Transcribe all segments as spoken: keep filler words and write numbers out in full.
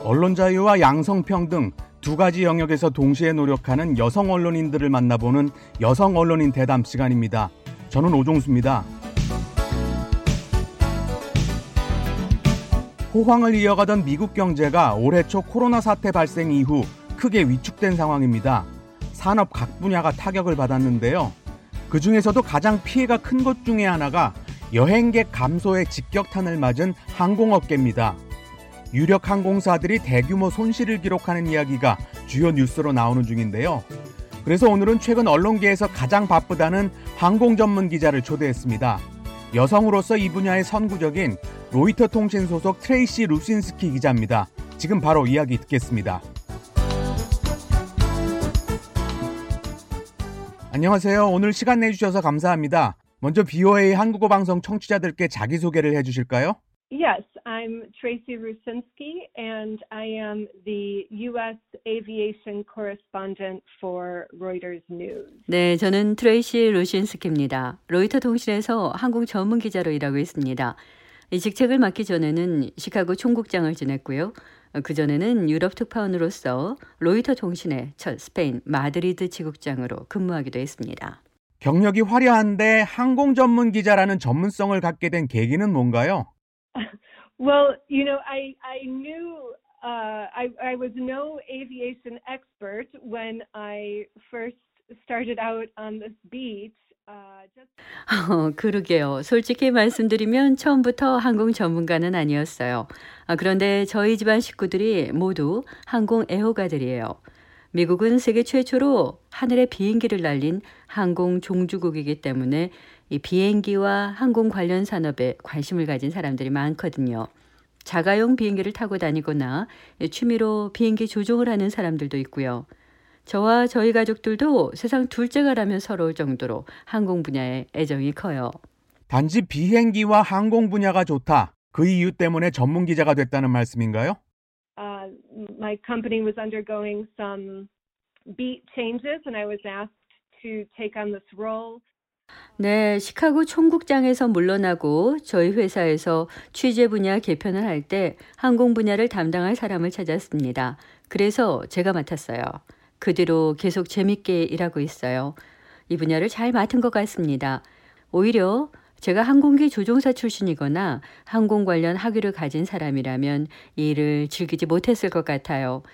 언론 자유와 양성평등 두 가지 영역에서 동시에 노력하는 여성 언론인들을 만나보는 여성 언론인 대담 시간입니다. 저는 오종수입니다. 호황을 이어가던 미국 경제가 올해 초 코로나 사태 발생 이후 크게 위축된 상황입니다. 산업 각 분야가 타격을 받았는데요. 그중에서도 가장 피해가 큰 것 중에 하나가 여행객 감소의 직격탄을 맞은 항공업계입니다. 유력 항공사들이 대규모 손실을 기록하는 이야기가 주요 뉴스로 나오는 중인데요. 그래서 오늘은 최근 언론계에서 가장 바쁘다는 항공 전문 기자를 초대했습니다. 여성으로서 이 분야의 선구적인 로이터 통신 소속 트레이시 루신스키 기자입니다. 지금 바로 이야기 듣겠습니다. 안녕하세요. 오늘 시간 내주셔서 감사합니다. 먼저 비오에이 한국어 방송 청취자들께 자기소개를 해주실까요? Yes, I'm Tracy Rusinski, and I am the U S aviation correspondent for Reuters News. 네, 저는 트레이시 루신스키입니다. 로이터 통신에서 항공 전문 기자로 일하고 있습니다. 이 직책을 맡기 전에는 시카고 총국장을 지냈고요. 그전에는 유럽 특파원으로서 로이터 통신의 첫 스페인 마드리드 지국장으로 근무하기도 했습니다. 경력이 화려한데 항공 전문 기자라는 전문성을 갖게 된 계기는 뭔가요? Well, you know, I I knew uh, I I was no aviation expert when I first started out on this beach. Uh, just... 어, 그러게요. 솔직히 말씀드리면 처음부터 항공 전문가는 아니었어요. 아, 그런데 저희 집안 식구들이 모두 항공 애호가들이에요. 미국은 세계 최초로 하늘에 비행기를 날린 항공 종주국이기 때문에 이 비행기와 항공 관련 산업에 관심을 가진 사람들이 많거든요. 자가용 비행기를 타고 다니거나 취미로 비행기 조종을 하는 사람들도 있고요. 저와 저희 가족들도 세상 둘째가라면 서러울 정도로 항공 분야에 애정이 커요. 단지 비행기와 항공 분야가 좋다. 그 이유 때문에 전문 기자가 됐다는 말씀인가요? Uh, my company was undergoing some beat changes and I was asked to take on this role. 네, 시카고 총국장에서 물러나고 저희 회사에서 취재 분야 개편을 할 때 항공 분야를 담당할 사람을 찾았습니다. 그래서 제가 맡았어요. 그 뒤로 계속 재밌게 일하고 있어요. 이 분야를 잘 맡은 것 같습니다. 오히려 제가 항공기 조종사 출신이거나 항공 관련 학위를 가진 사람이라면 이 일을 즐기지 못했을 것 같아요.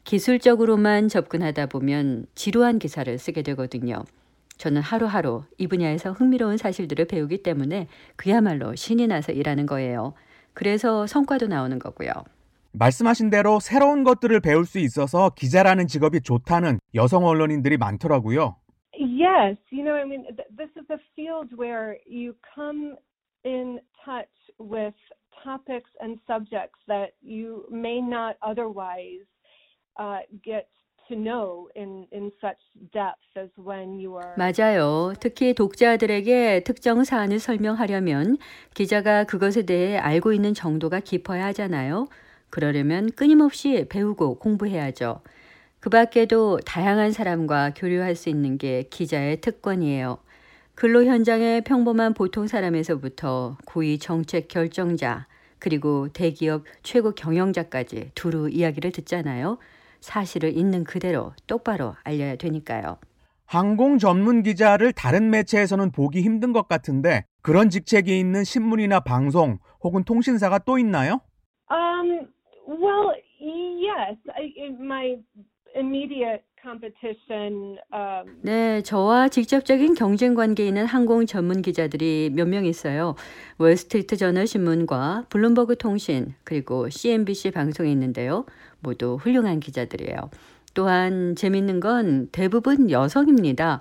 기술적으로만 접근하다 보면 지루한 기사를 쓰게 되거든요. 저는 하루하루 이 분야에서 흥미로운 사실들을 배우기 때문에 그야말로 신이 나서 일하는 거예요. 그래서 성과도 나오는 거고요. 말씀하신 대로 새로운 것들을 배울 수 있어서 기자라는 직업이 좋다는 여성 언론인들이 많더라고요. Yes, you know, I mean, th- this is a field where you come in touch with topics and subjects that you may not otherwise uh, get to know in, in such depth as when you are... 맞아요. 특히 독자들에게 특정 사안을 설명하려면 기자가 그것에 대해 알고 있는 정도가 깊어야 하잖아요. 그러려면 끊임없이 배우고 공부해야죠. 그 밖에도 다양한 사람과 교류할 수 있는 게 기자의 특권이에요. 근로 현장의 평범한 보통 사람에서부터 고위 정책 결정자, 그리고 대기업 최고 경영자까지 두루 이야기를 듣잖아요. 사실을 있는 그대로 똑바로 알려야 되니까요. 항공 전문 기자를 다른 매체에서는 보기 힘든 것 같은데 그런 직책이 있는 신문이나 방송 혹은 통신사가 또 있나요? Um, well, yes. I, my immediate competition. Um... 네, 저와 직접적인 경쟁 관계에 있는 항공 전문 기자들이 몇 명 있어요. 월스트리트 저널 신문과 블룸버그 통신 그리고 씨엔비씨 방송에 있는데요. 모두 훌륭한 기자들이에요. 또한 재밌는 건 대부분 여성입니다.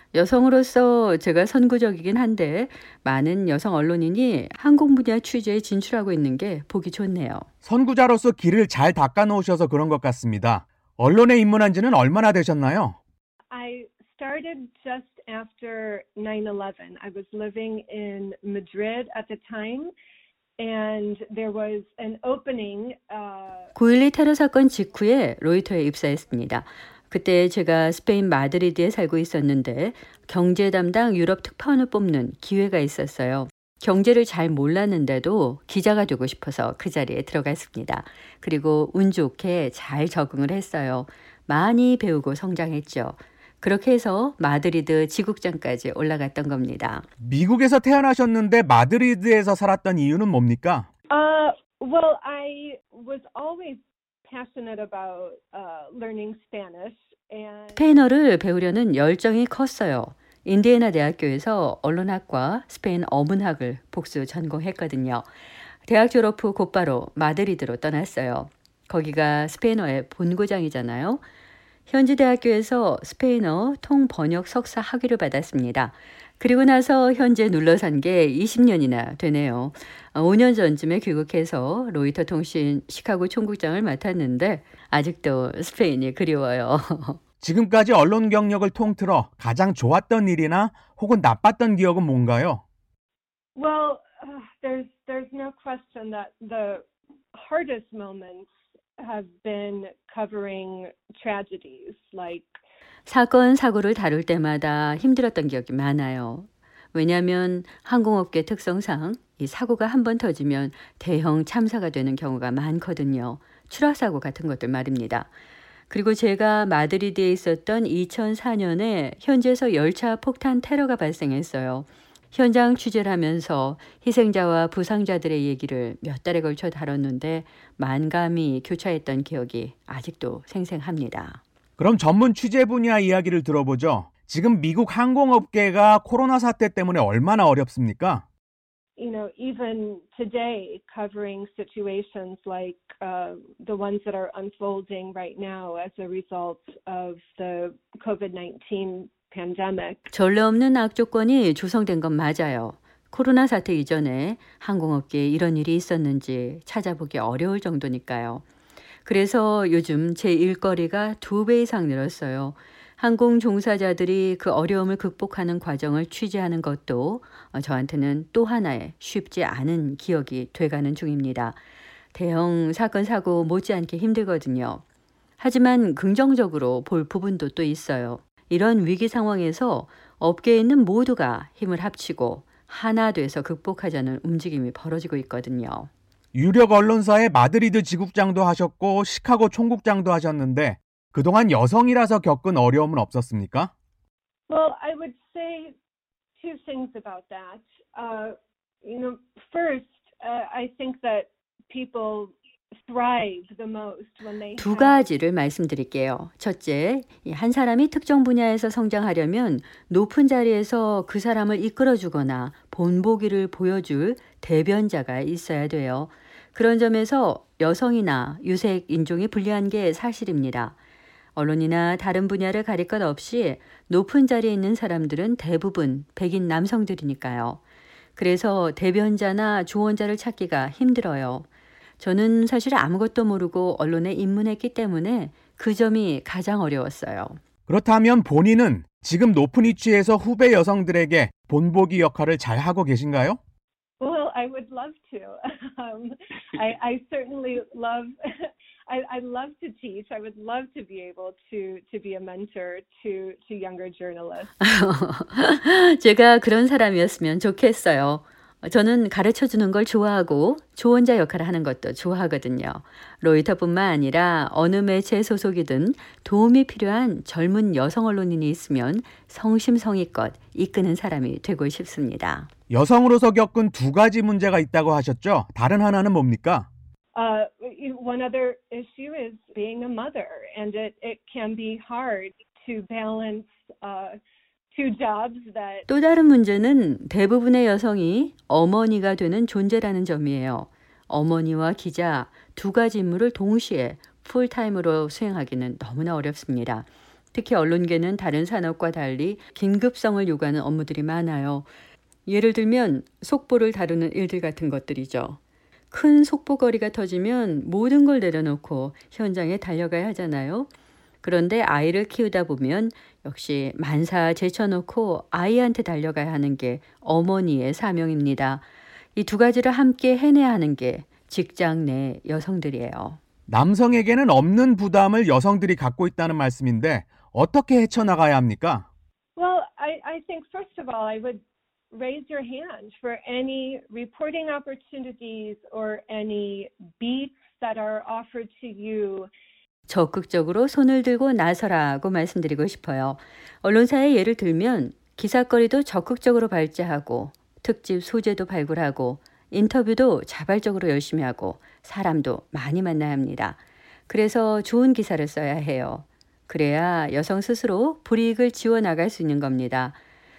여성으로서 제가 선구적이긴 한데 많은 여성 언론인이 항공 분야 취재에 진출하고 있는 게 보기 좋네요. 선구자로서 길을 잘 닦아놓으셔서 그런 것 같습니다. 언론에 입문한 지는 얼마나 되셨나요? I started just after nine eleven. I was living in Madrid at the time. And there was an opening. Uh... 구일이 테러 사건 직후에 로이터에 입사했습니다. 그때 제가 스페인 마드리드에 살고 있었는데 경제 담당 유럽 특파원을 뽑는 기회가 있었어요. 경제를 잘 몰랐는데도 기자가 되고 싶어서 그 자리에 들어갔습니다. 그리고 운 좋게 잘 적응을 했어요. 많이 배우고 성장했죠. 그렇게 해서 마드리드 지국장까지 올라갔던 겁니다. 미국에서 태어나셨는데 마드리드에서 살았던 이유는 뭡니까? Uh, well, I was always passionate about uh, learning Spanish, and 스페인어를 배우려는 열정이 컸어요. 인디애나 대학교에서 언론학과 스페인 어문학을 복수 전공했거든요. 대학 졸업 후 곧바로 마드리드로 떠났어요. 거기가 스페인어의 본고장이잖아요. 현지 대학교에서 스페인어 통번역 석사 학위를 받았습니다. 그리고 나서 현재 눌러 산 게 이십 년이나 되네요. 오 년 전쯤에 귀국해서 로이터 통신 시카고 총국장을 맡았는데 아직도 스페인이 그리워요. 지금까지 언론 경력을 통틀어 가장 좋았던 일이나 혹은 나빴던 기억은 뭔가요? well, uh, there's there's no question that the hardest moments have been covering tragedies like 사건, 사고를 다룰 때마다 힘들었던 기억이 많아요. 왜냐하면 항공업계 특성상 이 사고가 한 번 터지면 대형 참사가 되는 경우가 많거든요. 추락사고 같은 것들 말입니다. 그리고 제가 마드리드에 있었던 이천사 년에 현지에서 열차 폭탄 테러가 발생했어요. 현장 취재를 하면서 희생자와 부상자들의 얘기를 몇 달에 걸쳐 다뤘는데 만감이 교차했던 기억이 아직도 생생합니다. 그럼 전문 취재 분야 이야기를 들어보죠. 지금 미국 항공업계가 코로나 사태 때문에 얼마나 어렵습니까? you know, even today, covering situations like uh, the ones that are unfolding right now as a result of the covid nineteen pandemic. 전례 없는 악조건이 조성된 건 맞아요. 코로나 사태 이전에 항공업계에 이런 일이 있었는지 찾아보기 어려울 정도니까요. 그래서 요즘 제 일거리가 두 배 이상 늘었어요. 항공 종사자들이 그 어려움을 극복하는 과정을 취재하는 것도 저한테는 또 하나의 쉽지 않은 기억이 돼가는 중입니다. 대형 사건 사고 못지않게 힘들거든요. 하지만 긍정적으로 볼 부분도 또 있어요. 이런 위기 상황에서 업계에 있는 모두가 힘을 합치고 하나 돼서 극복하자는 움직임이 벌어지고 있거든요. 유력 언론사의 마드리드 지국장도 하셨고 시카고 총국장도 하셨는데 그동안 여성이라서 겪은 어려움은 없었습니까? Well, I would say two things about that. Uh, you know, first, uh, I think that people thrive the most when they 두 have 가지를 말씀드릴게요. 첫째, 한 사람이 특정 분야에서 성장하려면 높은 자리에서 그 사람을 이끌어주거나 본보기를 보여줄 대변자가 있어야 돼요. 그런 점에서 여성이나 유색 인종이 불리한 게 사실입니다. 언론이나 다른 분야를 가릴 것 없이 높은 자리에 있는 사람들은 대부분 백인 남성들이니까요. 그래서 대변자나 조언자를 찾기가 힘들어요. 저는 사실 아무것도 모르고 언론에 입문했기 때문에 그 점이 가장 어려웠어요. 그렇다면 본인은 지금 높은 위치에서 후배 여성들에게 본보기 역할을 잘 하고 계신가요? Well, I would love to. Um, I, I certainly love. I, I love to teach. I would love to be able to to be a mentor to to younger journalists. 제가 그런 사람이었으면 좋겠어요. 저는 가르쳐주는 걸 좋아하고 조언자 역할을 하는 것도 좋아하거든요. 로이터뿐만 아니라 어느 매체 소속이든 도움이 필요한 젊은 여성 언론인이 있으면 성심성의껏 이끄는 사람이 되고 싶습니다. 여성으로서 겪은 두 가지 문제가 있다고 하셨죠? 다른 하나는 뭡니까? Uh, one other issue is being a mother, and it it can be hard to balance uh, two jobs that. 또 다른 문제는 대부분의 여성이 어머니가 되는 존재라는 점이에요. 어머니와 기자 두 가지 임무를 동시에 풀타임으로 수행하기는 너무나 어렵습니다. 특히 언론계는 다른 산업과 달리 긴급성을 요구하는 업무들이 많아요. 예를 들면 속보를 다루는 일들 같은 것들이죠. 큰 속보거리가 터지면 모든 걸 내려놓고 현장에 달려가야 하잖아요. 그런데 아이를 키우다 보면 역시 만사 제쳐놓고 아이한테 달려가야 하는 게 어머니의 사명입니다. 이 두 가지를 함께 해내야 하는 게 직장 내 여성들이에요. 남성에게는 없는 부담을 여성들이 갖고 있다는 말씀인데 어떻게 헤쳐나가야 합니까? Well, I I think first of all, I would raise your hand for any reporting opportunities or any beats that are offered to you. 적극적으로 손을 들고 나서라고 말씀드리고 싶어요. 언론사의 예를 들면 기사거리도 적극적으로 발제하고 특집 소재도 발굴하고 인터뷰도 자발적으로 열심히 하고 사람도 많이 만나야 합니다. 그래서 좋은 기사를 써야 해요. 그래야 여성 스스로 불이익을 지워나갈 수 있는 겁니다.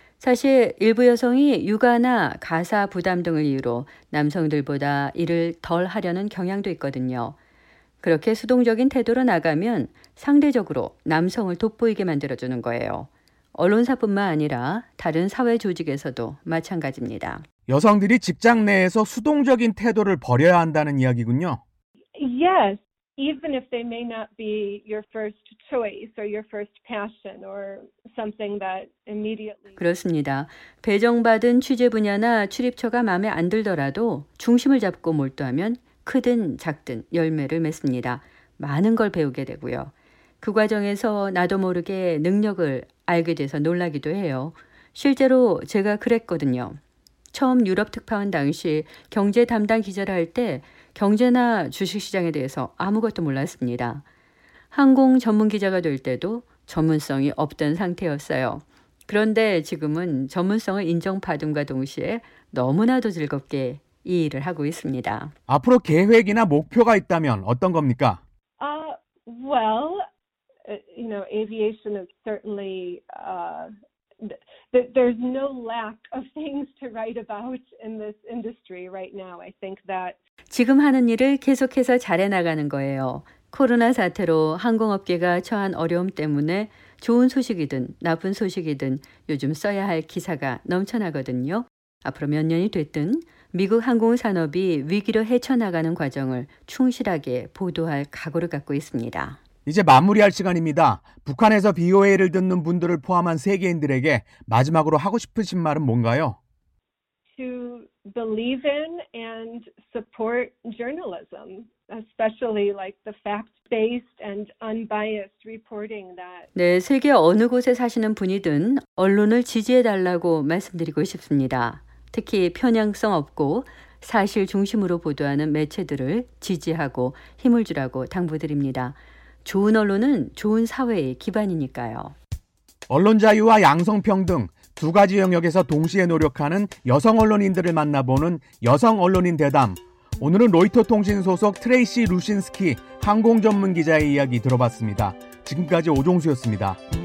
사실 일부 여성이 육아나 가사 부담 등을 이유로 남성들보다 일을 덜 하려는 경향도 있거든요. 그렇게 수동적인 태도로 나가면 상대적으로 남성을 돋보이게 만들어주는 거예요. 언론사뿐만 아니라 다른 사회 조직에서도 마찬가지입니다. 여성들이 직장 내에서 수동적인 태도를 버려야 한다는 이야기군요. Yes, even if they may not be your first choice or your first passion or something that immediately. 그렇습니다. 배정받은 취재 분야나 출입처가 마음에 안 들더라도 중심을 잡고 몰두하면 크든 작든 열매를 맺습니다. 많은 걸 배우게 되고요. 그 과정에서 나도 모르게 능력을 알게 돼서 놀라기도 해요. 실제로 제가 그랬거든요. 처음 유럽 특파원 당시 경제 담당 기자를 할 때 경제나 주식시장에 대해서 아무것도 몰랐습니다. 항공 전문 기자가 될 때도 전문성이 없던 상태였어요. 그런데 지금은 전문성을 인정받음과 동시에 너무나도 즐겁게 이 일을 하고 있습니다. 앞으로 계획이나 목표가 있다면 어떤 겁니까? Uh, well, uh, you know, aviation is certainly, uh, th- there's no lack of things to write about in this industry right now. I think that 지금 하는 일을 계속해서 잘해나가는 거예요. 코로나 사태로 항공업계가 처한 어려움 때문에 좋은 소식이든 나쁜 소식이든 요즘 써야 할 기사가 넘쳐나거든요. 앞으로 몇 년이 됐든 미국 항공산업이 위기로 헤쳐나가는 과정을 충실하게 보도할 각오를 갖고 있습니다. 이제 마무리할 시간입니다. 북한에서 비오에이를 듣는 분들을 포함한 세계인들에게 마지막으로 하고 싶으신 말은 뭔가요? to believe in and support journalism, especially like the fact-based and unbiased reporting that. 네, 세계 어느 곳에 사시는 분이든 언론을 지지해달라고 말씀드리고 싶습니다. 특히 편향성 없고 사실 중심으로 보도하는 매체들을 지지하고 힘을 주라고 당부드립니다. 좋은 언론은 좋은 사회의 기반이니까요. 언론 자유와 양성평등 두 가지 영역에서 동시에 노력하는 여성 언론인들을 만나보는 여성 언론인 대담. 오늘은 로이터 통신 소속 트레이시 루신스키 항공 전문 기자의 이야기 들어봤습니다. 지금까지 오종수였습니다.